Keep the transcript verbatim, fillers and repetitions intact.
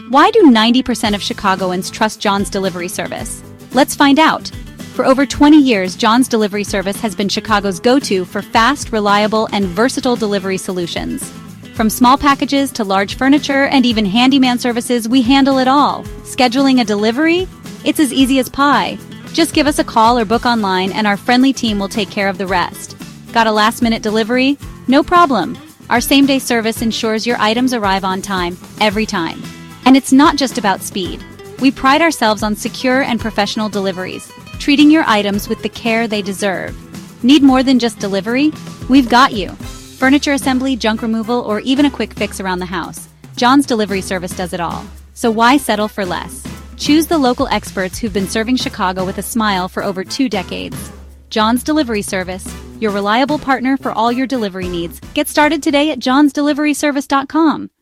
Why do ninety percent of Chicagoans trust John's Delivery Service? Let's find out. For over twenty years, John's Delivery Service has been Chicago's go-to for fast, reliable, and versatile delivery solutions. From small packages to large furniture and even handyman services, we handle it all. Scheduling a delivery? It's as easy as pie. Just give us a call or book online and our friendly team will take care of the rest. Got a last-minute delivery? No problem. Our same-day service ensures your items arrive on time, every time. And it's not just about speed. We pride ourselves on secure and professional deliveries, treating your items with the care they deserve. Need more than just delivery? We've got you. Furniture assembly, junk removal, or even a quick fix around the house. John's Delivery Service does it all. So why settle for less? Choose the local experts who've been serving Chicago with a smile for over two decades. John's Delivery Service, your reliable partner for all your delivery needs. Get started today at johns delivery service dot com.